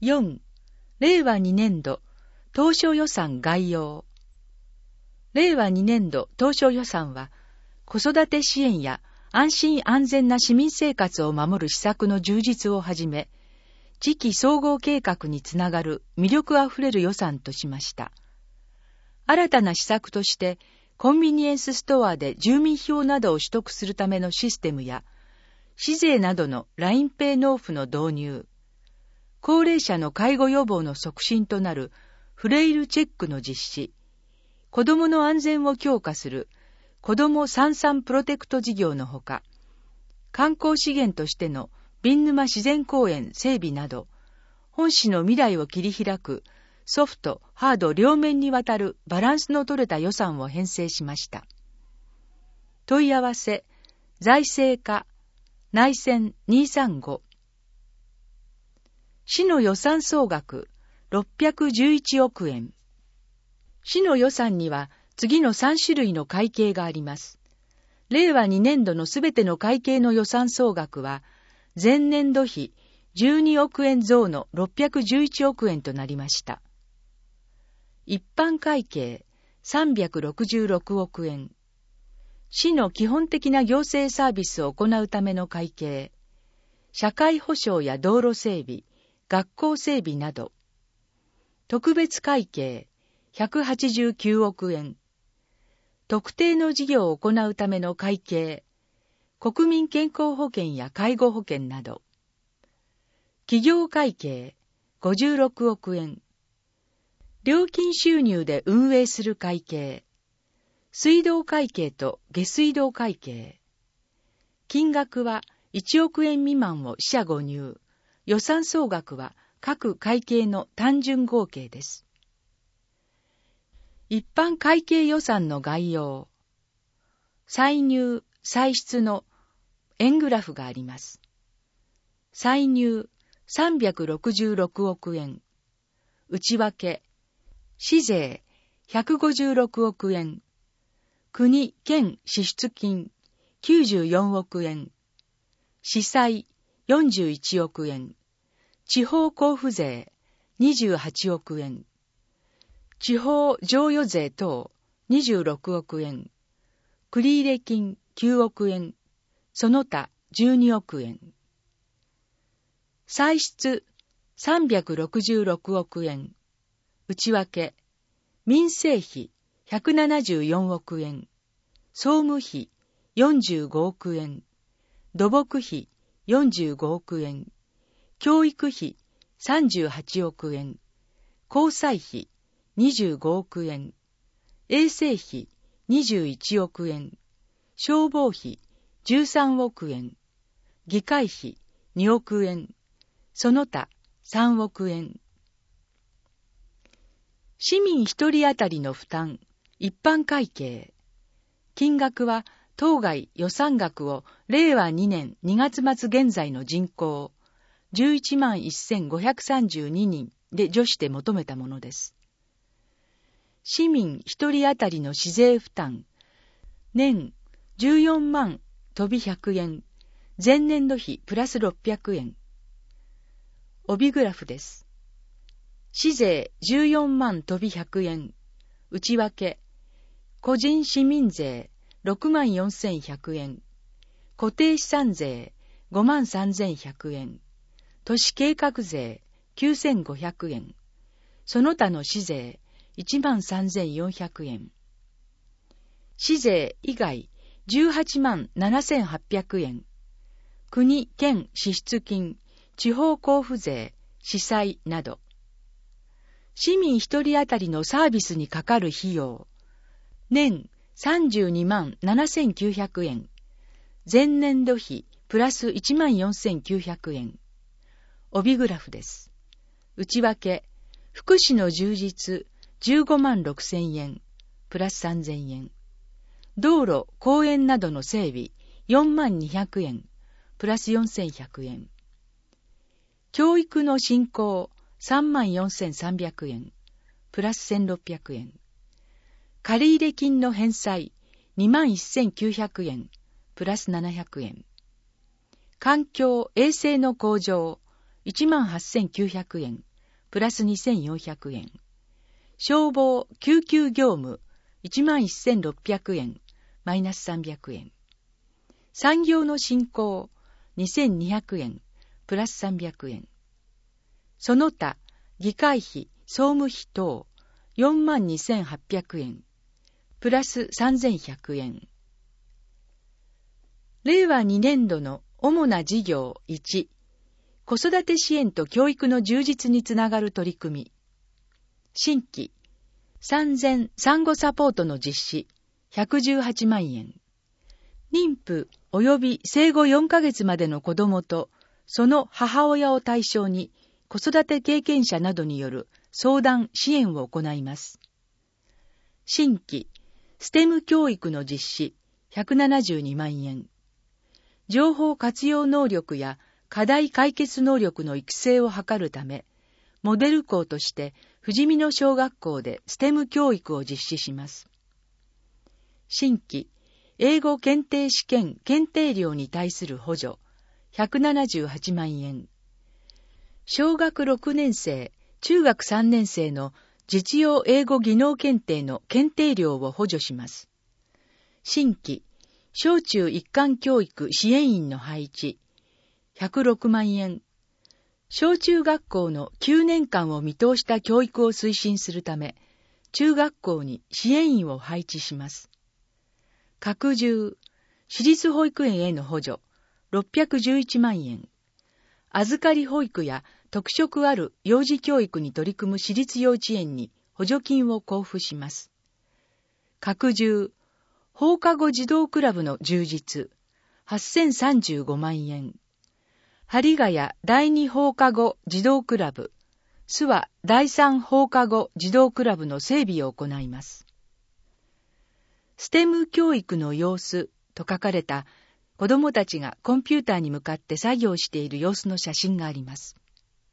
4. 令和2年度当初予算概要。令和2年度当初予算は、子育て支援や安心安全な市民生活を守る施策の充実をはじめ、次期総合計画につながる魅力あふれる予算としました。新たな施策として、コンビニエンスストアで住民票などを取得するためのシステムや、市税などの LINEPay 納付の導入、高齢者の介護予防の促進となるフレイルチェックの実施、子どもの安全を強化する子どもさんさんプロテクト事業のほか、観光資源としてのビン沼自然公園整備など、本市の未来を切り開くソフト、ハード両面にわたるバランスの取れた予算を編成しました。問い合わせ、財政課、内線235。市の予算総額611億円。市の予算には次の3種類の会計があります。令和2年度のすべての会計の予算総額は、前年度比12億円増の611億円となりました。一般会計366億円。市の基本的な行政サービスを行うための会計、社会保障や道路整備、学校整備など。特別会計189億円。特定の事業を行うための会計、国民健康保険や介護保険など。企業会計56億円。料金収入で運営する会計、水道会計と下水道会計。金額は1億円未満を四捨五入。予算総額は各会計の単純合計です。一般会計予算の概要。歳入、歳出の円グラフがあります。歳入366億円。内訳、市税156億円。国・県支出金94億円。市債41億円。地方交付税28億円。地方譲与税等26億円。繰入金9億円。その他12億円。歳出366億円。内訳、民生費174億円。総務費45億円。土木費45億円。教育費38億円。交際費25億円。衛生費21億円。消防費13億円。議会費2億円。その他3億円。市民一人当たりの負担、一般会計。金額は当該予算額を令和2年2月末現在の人口11万1532人で除して求めたものです。市民一人当たりの市税負担、年14万飛び100円、前年度比プラス600円。帯グラフです。市税14万飛び100円、内訳、個人市民税6万4100円、固定資産税5万3100円、都市計画税9500円、その他の市税1万3400円。市税以外18万7800円、国・県支出金、地方交付税、市債など。市民一人当たりのサービスにかかる費用、年32万7900円、前年度比プラス1万4900円。帯グラフです。内訳、福祉の充実15万6000円、プラス3000円。道路、公園などの整備4万200円、プラス4100円。教育の振興3万4300円、プラス1600円。借入金の返済2万1900円、プラス700円。環境衛生の向上1万8900円、 プラス2400円。消防・救急業務、11,600円、マイナス300円。産業の振興、2,200円、プラス300円。その他、議会費、総務費等、42,800円、プラス3,100円。令和2年度の主な事業1、子育て支援と教育の充実につながる取り組み。新規、産前産後サポートの実施、118万円。妊婦及び生後4ヶ月までの子供と、その母親を対象に、子育て経験者などによる相談・支援を行います。新規、STEM 教育の実施、172万円。情報活用能力や課題解決能力の育成を図るため、モデル校として富士見野小学校でSTEM 教育を実施します。新規、英語検定試験検定料に対する補助、178万円。小学6年生、中学3年生の実用英語技能検定の検定料を補助します。新規、小中一貫教育支援員の配置、106万円。小中学校の9年間を見通した教育を推進するため、中学校に支援員を配置します。拡充、私立保育園への補助、611万円。預かり保育や特色ある幼児教育に取り組む私立幼稚園に補助金を交付します。拡充、放課後児童クラブの充実、8035万円。針ヶ谷第2放課後児童クラブ、諏訪第3放課後児童クラブの整備を行います。STEM 教育の様子と書かれた子どもたちがコンピューターに向かって作業している様子の写真があります。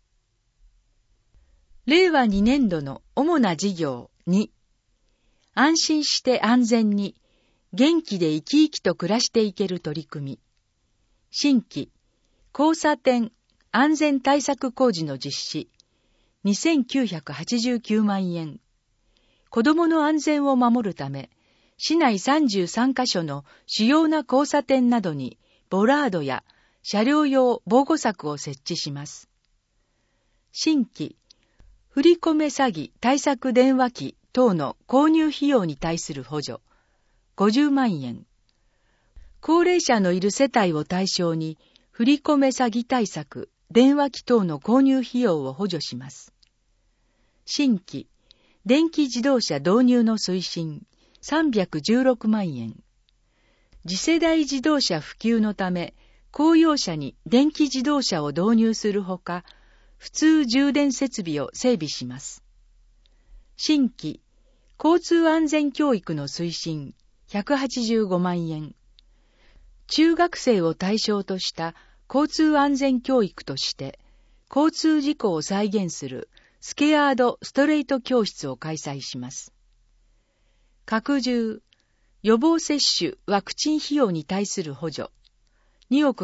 令和2年度の主な事業2、安心して安全に元気で生き生きと暮らしていける取り組み。新規、交差点安全対策工事の実施、2,989万円。子どもの安全を守るため、市内33カ所の主要な交差点などにボラードや車両用防護柵を設置します。新規、振り込め詐欺対策電話機等の購入費用に対する補助、50万円。高齢者のいる世帯を対象に、振り込め詐欺対策電話機等の購入費用を補助します。新規、電気自動車導入の推進、316万円。次世代自動車普及のため、公用車に電気自動車を導入するほか、普通充電設備を整備します。新規、交通安全教育の推進、185万円。中学生を対象とした交通安全教育として、交通事故を再現するスケアードストレート教室を開催します。拡充、予防接種ワクチン費用に対する補助、2億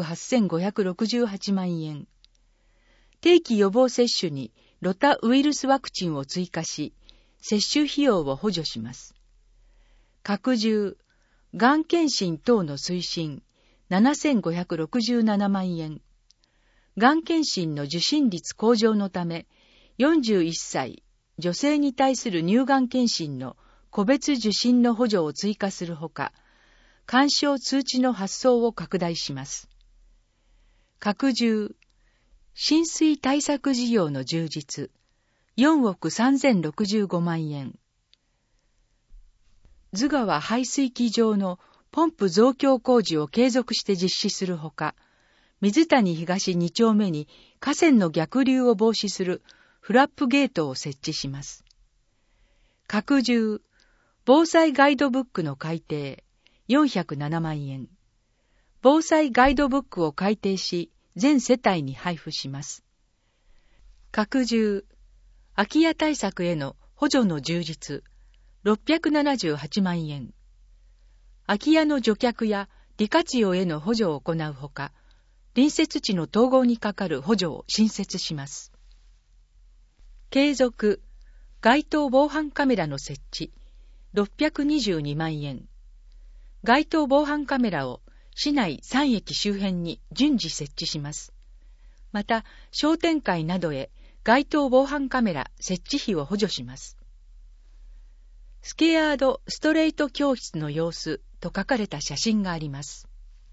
8568万円。定期予防接種にロタウイルスワクチンを追加し、接種費用を補助します。拡充、がん検診等の推進、7,567万円。がん検診の受診率向上のため、41歳女性に対する乳がん検診の個別受診の補助を追加するほか、勧奨通知の発送を拡大します。拡充、浸水対策事業の充実、4億3065万円。津川排水機場のポンプ増強工事を継続して実施するほか、水谷東2丁目に河川の逆流を防止するフラップゲートを設置します。拡充、防災ガイドブックの改訂、407万円。防災ガイドブックを改訂し、全世帯に配布します。拡充、空き家対策への補助の充実、678万円。空き家の除却や利活用への補助を行うほか、隣接地の統合にかかる補助を新設します。 継続、街頭防犯カメラの設置、622万円。街頭防犯カメラを市内3駅周辺に順次設置します。また、商店会などへ街頭防犯カメラ設置費を補助します。スケアードストレート教室の様子と書かれた写真があります。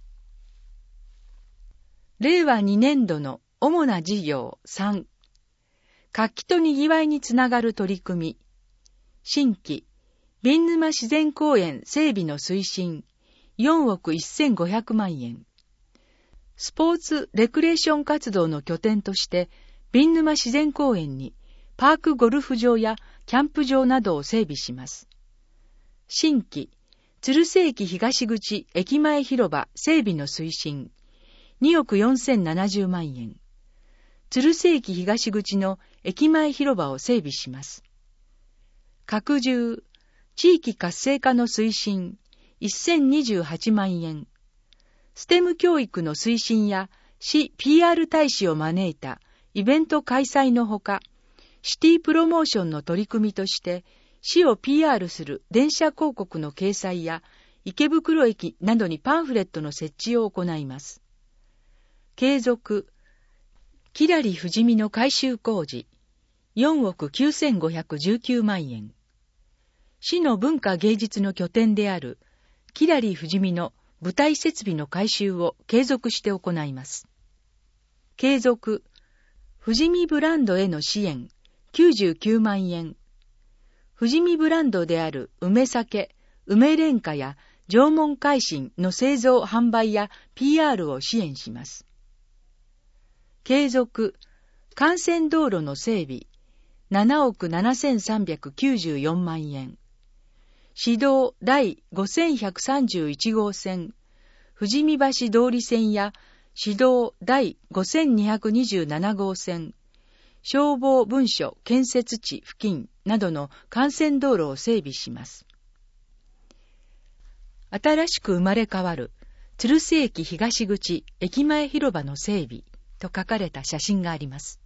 令和2年度の主な事業3、活気とにぎわいにつながる取り組み、新規、瓶沼自然公園整備の推進、4億1500万円。スポーツ・レクレーション活動の拠点として、瓶沼自然公園にパークゴルフ場やキャンプ場などを整備します。新規、鶴瀬駅東口駅前広場整備の推進、2億4070万円。鶴瀬駅東口の駅前広場を整備します。拡充、地域活性化の推進、1028万円。ステム教育の推進や市 PR 大使を招いたイベント開催のほか、シティプロモーションの取り組みとして、市を PR する電車広告の掲載や池袋駅などにパンフレットの設置を行います。継続、キラリ富士見の改修工事、4億9519万円。市の文化芸術の拠点であるキラリ富士見の舞台設備の改修を継続して行います。継続、富士見ブランドへの支援、99万円。富士見ブランドである梅酒、梅廉価や縄文海進の製造販売や PR を支援します。継続、幹線道路の整備、7億7394万円。市道第5131号線、富士見橋通り線や市道第5227号線、消防分所建設地付近などの幹線道路を整備します。新しく生まれ変わる鶴瀬駅東口駅前広場の整備と書かれた写真があります。